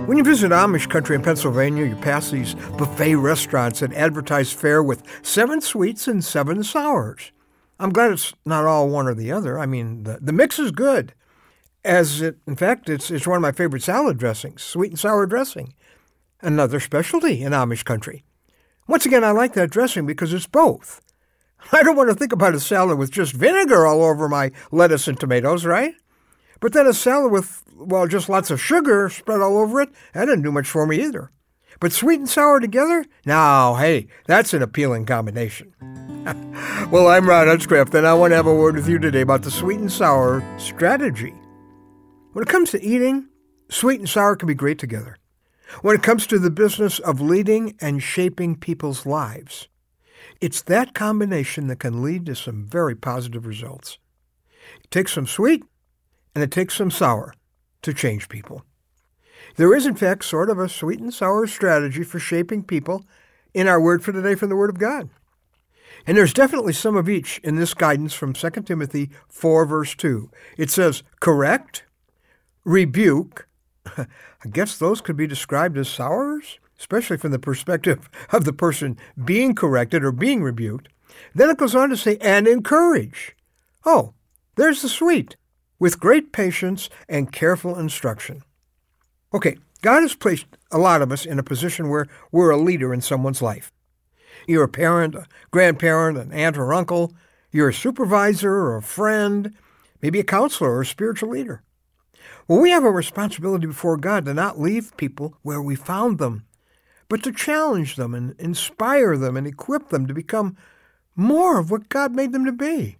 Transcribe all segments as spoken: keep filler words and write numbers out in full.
When you visit Amish country in Pennsylvania, you pass these buffet restaurants that advertise fare with seven sweets and seven sours. I'm glad it's not all one or the other. I mean, the, the mix is good. As it, in fact, it's, it's one of my favorite salad dressings, sweet and sour dressing. Another specialty in Amish country. Once again, I like that dressing because it's both. I don't want to think about a salad with just vinegar all over my lettuce and tomatoes, right? But then a salad with, well, just lots of sugar spread all over it, that didn't do much for me either. But sweet and sour together? Now, hey, that's an appealing combination. Well, I'm Ron Hutchcraft, and I want to have a word with you today about the sweet and sour strategy. When it comes to eating, sweet and sour can be great together. When it comes to the business of leading and shaping people's lives, it's that combination that can lead to some very positive results. It takes some sweet, and it takes some sour to change people. There is, in fact, sort of a sweet and sour strategy for shaping people in our word for today from the Word of God. And there's definitely some of each in this guidance from Second Timothy four, verse two. It says, correct, rebuke. I guess those could be described as sours, especially from the perspective of the person being corrected or being rebuked. Then it goes on to say, and encourage. Oh, there's the sweet, with great patience and careful instruction. Okay, God has placed a lot of us in a position where we're a leader in someone's life. You're a parent, a grandparent, an aunt or uncle. You're a supervisor or a friend, maybe a counselor or a spiritual leader. Well, we have a responsibility before God to not leave people where we found them, but to challenge them and inspire them and equip them to become more of what God made them to be.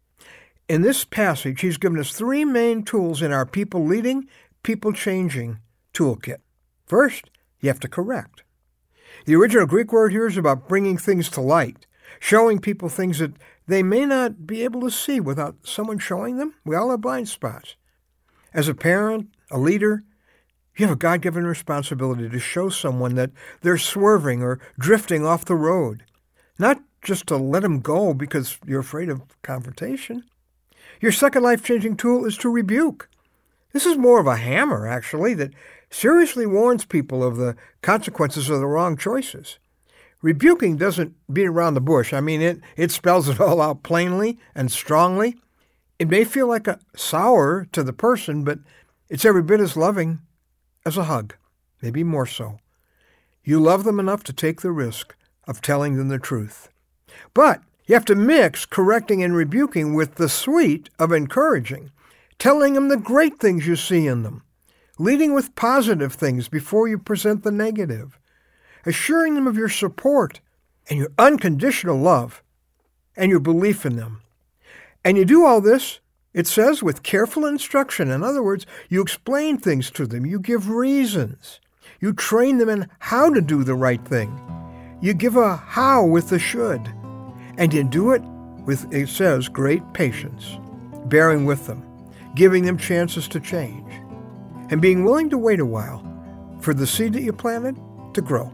In this passage, he's given us three main tools in our people leading, people changing toolkit. First, you have to correct. The original Greek word here is about bringing things to light, showing people things that they may not be able to see without someone showing them. We all have blind spots. As a parent, a leader, you have a God-given responsibility to show someone that they're swerving or drifting off the road, not just to let them go because you're afraid of confrontation. Your second life-changing tool is to rebuke. This is more of a hammer, actually, that seriously warns people of the consequences of the wrong choices. Rebuking doesn't beat around the bush. I mean, it, it spells it all out plainly and strongly. It may feel like a sour to the person, but it's every bit as loving as a hug, maybe more so. You love them enough to take the risk of telling them the truth. But you have to mix correcting and rebuking with the sweet of encouraging, telling them the great things you see in them, leading with positive things before you present the negative, assuring them of your support and your unconditional love and your belief in them. And you do all this, it says, with careful instruction. In other words, you explain things to them. You give reasons. You train them in how to do the right thing. You give a how with the should. And you do it with, it says, great patience, bearing with them, giving them chances to change, and being willing to wait a while for the seed that you planted to grow.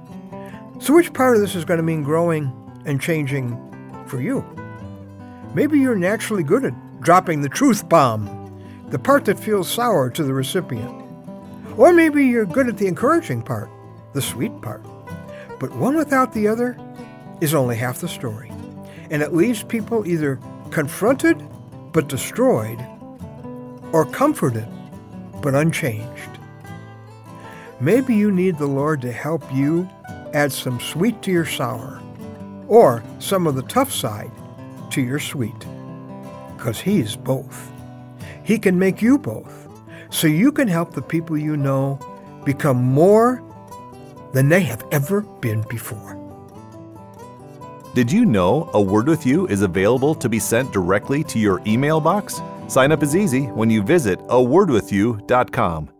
So which part of this is going to mean growing and changing for you? Maybe you're naturally good at dropping the truth bomb, the part that feels sour to the recipient. Or maybe you're good at the encouraging part, the sweet part. But one without the other is only half the story. And it leaves people either confronted but destroyed, or comforted but unchanged. Maybe you need the Lord to help you add some sweet to your sour, or some of the tough side to your sweet, because He's both. He can make you both, so you can help the people you know become more than they have ever been before. Did you know A Word With You is available to be sent directly to your email box? Sign up is easy when you visit a word with you dot com.